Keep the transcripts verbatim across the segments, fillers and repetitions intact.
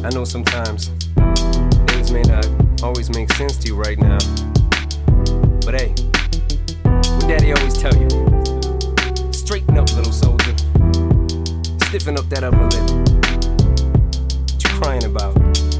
I know sometimes things may not always make sense to you right now, but hey, what Daddy always tell you, straighten up, little soldier, stiffen up that upper lip. What you crying about?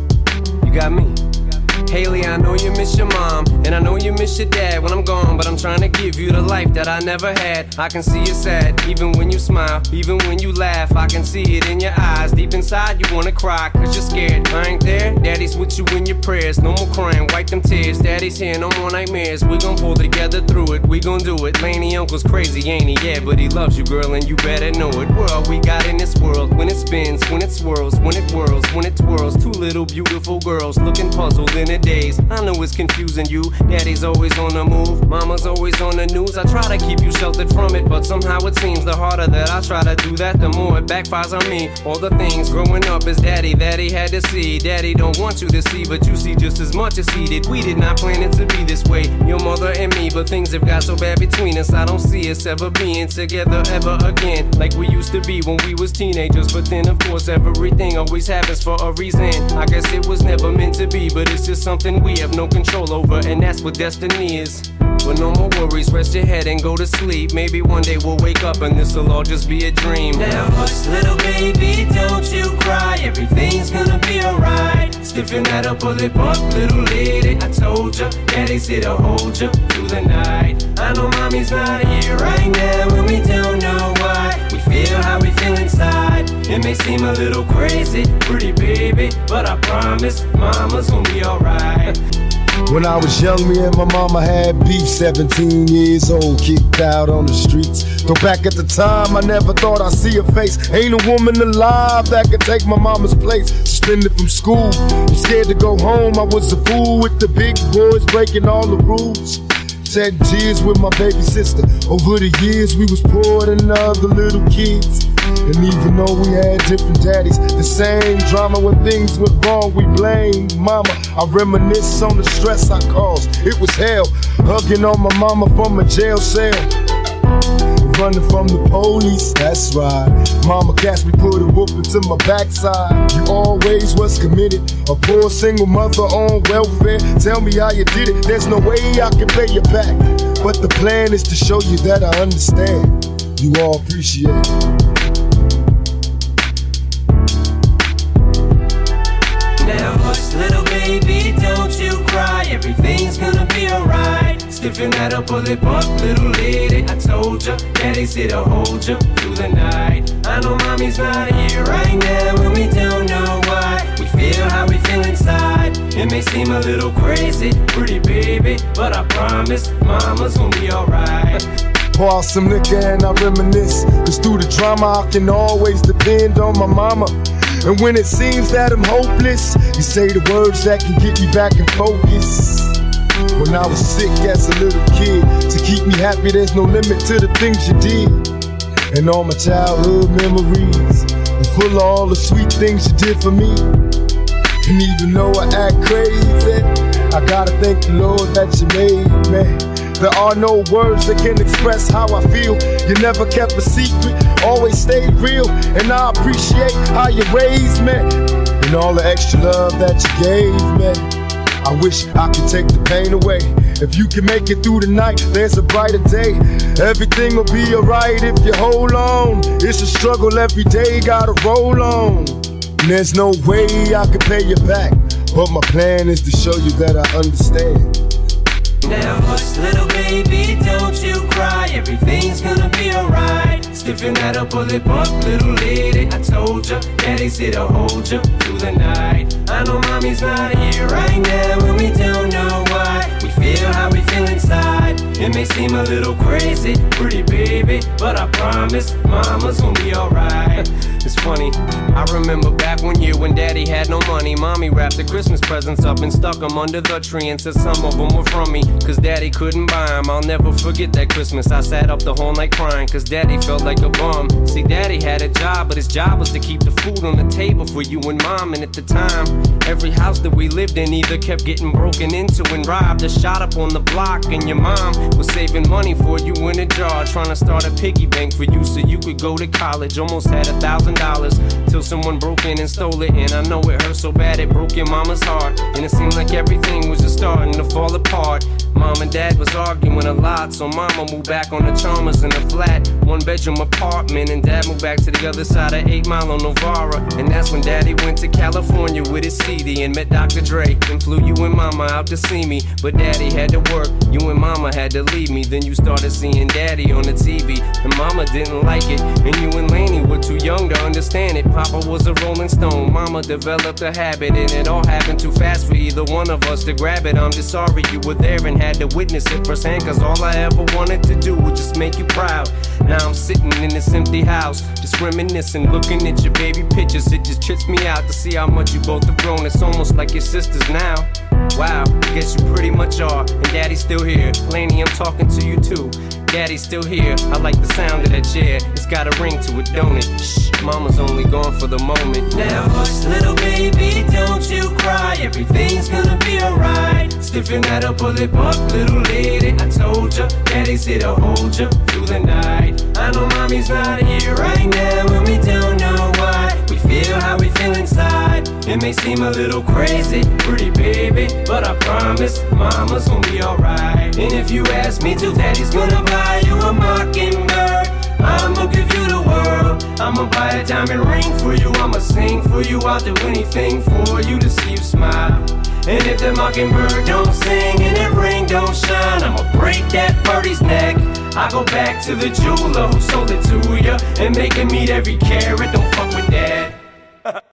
You got me. Haley, I know you miss your mom, and I know you miss your dad when I'm gone, but I'm trying to give you the life that I never had. I can see you sad, even when you smile, even when you laugh, I can see it in your eyes. Deep inside you wanna cry, cause you're scared. I ain't there, Daddy's with you in your prayers. No more crying, wipe them tears. Daddy's here, no more nightmares. We gon' pull together through it, we gon' do it. Laney uncle's crazy, ain't he? Yeah, but he loves you, girl, and you better know it. We're all we got in this world, when it spins, when it swirls, when it whirls, when it twirls. Two little beautiful girls looking puzzled in a daze. I know it's confusing you. Daddy's always on the move, mama's always on the news. I try to keep you sheltered from it, but somehow it seems the harder that I try to do that, the more it backfires on me. All the things growing up as Daddy that he had to see, Daddy don't want you to see, but you see just as much as he did. We did not plan it to be this way, your mother and me, but things have got so bad between us. I don't see us ever being together ever again, like we used to be when we was teenagers. But then of course everything always happens for a reason. I guess it was never meant to be, but it's just something we have no control over, and that's what destiny is. But no more worries, rest your head and go to sleep. Maybe one day we'll wake up and this'll all just be a dream. Now hush, little baby, don't you cry. Everything's gonna be alright. Stiffen that upper lip up, little lady. I told ya, Daddy's here to hold ya through the night. I know mommy's not here right now, and we don't know why. We feel how we feel inside. It may seem a little crazy, pretty baby, but I promise mama's gonna be alright. When I was young, me and my mama had beef. Seventeen years old, kicked out on the streets. Though back at the time, I never thought I'd see her face. Ain't a woman alive that could take my mama's place. Suspended from school, I'm scared to go home. I was a fool with the big boys, breaking all the rules. Shedding tears with my baby sister. Over the years, we was poorer than other little kids. And even though we had different daddies, the same drama when things went wrong, we blamed mama. I reminisce on the stress I caused. It was hell, hugging on my mama from a jail cell. Running from the police, that's right. Mama catch me, put a whooping to my backside. You always was committed, a poor single mother on welfare. Tell me how you did it, there's no way I can pay you back. But the plan is to show you that I understand. You all appreciate it. Now hush, little baby, don't you cry. Everything's gonna be alright. Stiffen that upper lip up, little lady. I told ya, Daddy's here to hold ya through the night. I know mommy's not here right now, and we don't know why. We feel how we feel inside. It may seem a little crazy, pretty baby, but I promise mama's gonna be alright. Pour out some liquor and I reminisce, cause through the drama I can always depend on my mama. And when it seems that I'm hopeless, you say the words that can get me back in focus. When I was sick as a little kid, to keep me happy there's no limit to the things you did. And all my childhood memories are full of all the sweet things you did for me. And even though I act crazy, I gotta thank the Lord that you made me. There are no words that can express how I feel. You never kept a secret, always stayed real. And I appreciate how you raised me, and all the extra love that you gave me. I wish I could take the pain away. If you can make it through the night, there's a brighter day. Everything will be alright if you hold on. It's a struggle every day, gotta roll on. And there's no way I can pay you back, but my plan is to show you that I understand. Now hush, little baby, don't you cry. Everything's gonna be alright. Stiffen that upper lip up, little lady. I told ya, Daddy's here to hold ya through the night. I know mommy's not here right now, and we don't know why. We feel how we feel inside. It may seem a little crazy, pretty baby, but I promise mama's gonna be alright. It's funny, I remember back one year when Daddy had no money. Mommy wrapped the Christmas presents up and stuck them under the tree and said some of them were from me, cause Daddy couldn't buy them. I'll never forget that Christmas. I sat up the whole night crying, cause Daddy felt like a bum. See, Daddy daddy had a job, but his job was to keep the food on the table for you and mom. And at the time, every house that we lived in either kept getting broken into and robbed or shot up on the block. And your mom was saving money for you in a jar, trying to start a piggy bank for you so you could go to college. Almost had a thousand dollars till someone broke in and stole it. And I know it hurt so bad it broke your mama's heart. And it seemed like everything was just starting to fall apart. Mom and dad was arguing a lot, so mama moved back on the Chalmers in a flat one bedroom apartment, and dad moved back to the other side of eight Mile on Novara. And that's when daddy went to California with his C D and met Doctor Dre and flew you and mama out to see me. But daddy had to work, you and mama had to leave me. Then you started seeing daddy on the T V, and mama didn't like it, and you and Laney were too young to understand it. Papa was a Rolling Stone, mama developed a habit, and it all happened too fast for either one of us to grab it. I'm just sorry you were there and had to witness it firsthand, cause all I ever wanted to do was just make you proud. Now I'm sitting in this empty house, just reminiscing, looking at your baby pictures. It just trips me out to see how much you both have grown. It's almost like your sisters now. Wow, I guess you pretty much are. And daddy's still here. Laney, I'm talking to you too. Daddy's still here. I like the sound of that chair. It's got a ring to it, don't it? Shh, mama's only gone for the moment. Now hush, little baby, don't you cry. Everything's gonna be alright. Stiffen that up, pull it up, little lady. I told ya, daddy's here to hold ya through the night. I know mommy's not here right now, and we don't know why. We feel how we feel inside. It may seem a little crazy, pretty baby, but I promise mama's gonna be alright. And if you ask me to, daddy's gonna buy you a mockingbird. I'ma give you the world. I'ma buy a diamond ring for you. I'ma sing for you. I'll do anything for you to see you smile. And if the mockingbird don't sing and that ring don't shine, I'ma break that birdie's neck. I go back to the jeweler who sold it to ya and make him eat every carat. Don't fuck with that.